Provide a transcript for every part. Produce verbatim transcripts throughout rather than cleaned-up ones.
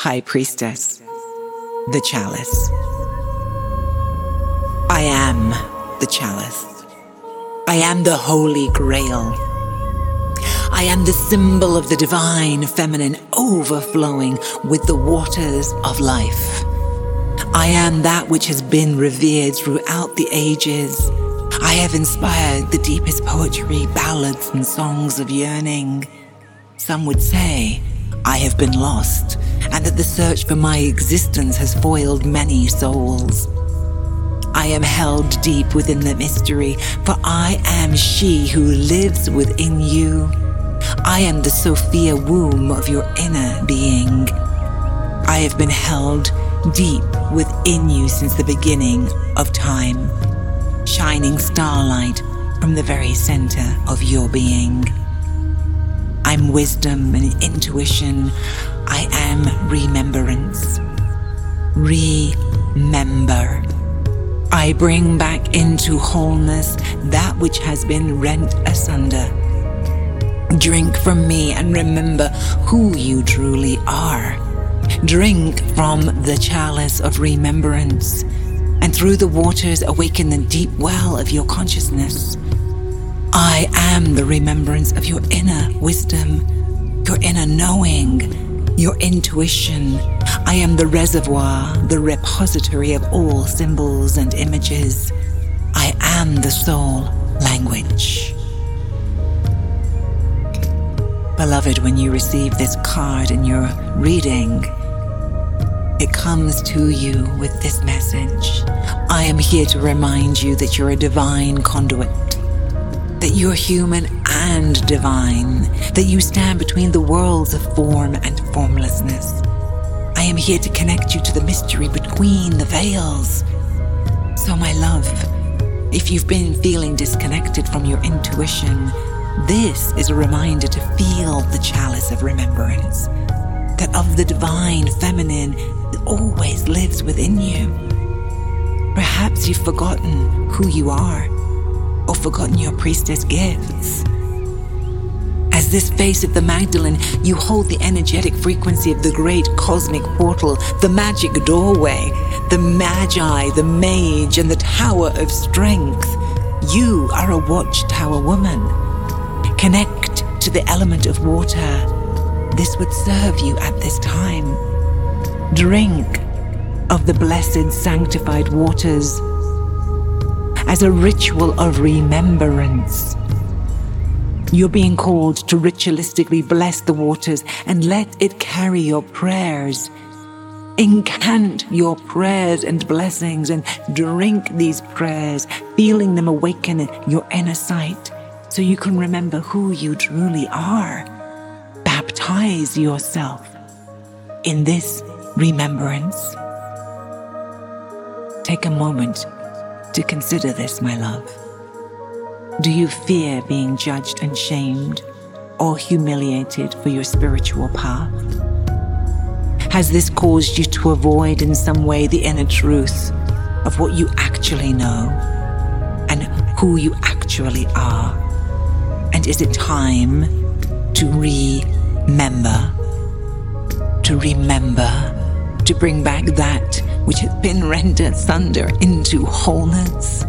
High Priestess, the Chalice. I am the Chalice. I am the Holy Grail. I am the symbol of the divine feminine overflowing with the waters of life. I am that which has been revered throughout the ages. I have inspired the deepest poetry, ballads, and songs of yearning. Some would say I have been lost, and that the search for my existence has foiled many souls. I am held deep within the mystery, for I am she who lives within you. I am the Sophia womb of your inner being. I have been held deep within you since the beginning of time, shining starlight from the very center of your being. I'm wisdom and intuition. I am remembrance. Remember. I bring back into wholeness that which has been rent asunder. Drink from me and remember who you truly are. Drink from the chalice of remembrance, and through the waters awaken the deep well of your consciousness. I am the remembrance of your inner wisdom, your inner knowing, your intuition. I am the reservoir, the repository of all symbols and images. I am the soul language. Beloved, when you receive this card in your reading, it comes to you with this message. I am here to remind you that you're a divine conduit, that you're human and divine, that you stand between the worlds of form and formlessness. I am here to connect you to the mystery between the veils. So my love, if you've been feeling disconnected from your intuition, this is a reminder to feel the chalice of remembrance, that of the divine feminine that always lives within you. Perhaps you've forgotten who you are, or forgotten your priestess gifts. As this face of the Magdalene, you hold the energetic frequency of the great cosmic portal, the magic doorway, the magi, the mage, and the tower of strength. You are a watchtower woman. Connect to the element of water. This would serve you at this time. Drink of the blessed sanctified waters as a ritual of remembrance. You're being called to ritualistically bless the waters and let it carry your prayers. Incant your prayers and blessings and drink these prayers, feeling them awaken your inner sight so you can remember who you truly are. Baptize yourself in this remembrance. Take a moment to consider this, my love. Do you fear being judged and shamed or humiliated for your spiritual path? Has this caused you to avoid in some way the inner truth of what you actually know and who you actually are? And is it time to remember, to remember, to bring back that which has been rent asunder into wholeness?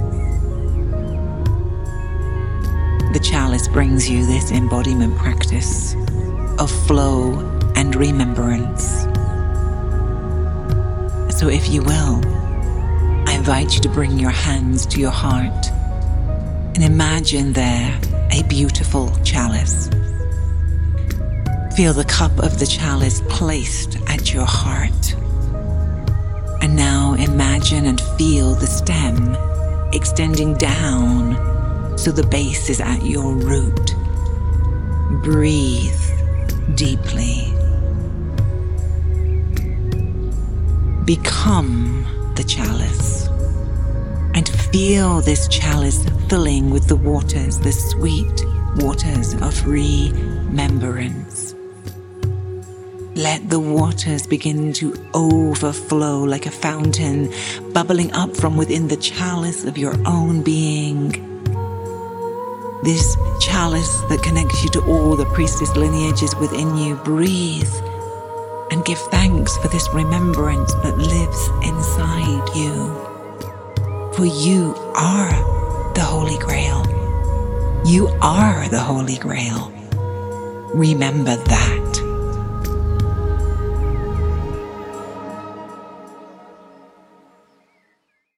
The chalice brings you this embodiment practice of flow and remembrance. So if you will, I invite you to bring your hands to your heart and imagine there a beautiful chalice. Feel the cup of the chalice placed at your heart. And now imagine and feel the stem extending down so the base is at your root. Breathe deeply. Become the chalice and feel this chalice filling with the waters, the sweet waters of remembrance. Let the waters begin to overflow like a fountain, bubbling up from within the chalice of your own being. This chalice that connects you to all the priestess lineages within you. Breathe and give thanks for this remembrance that lives inside you. For you are the Holy Grail. You are the Holy Grail. Remember that.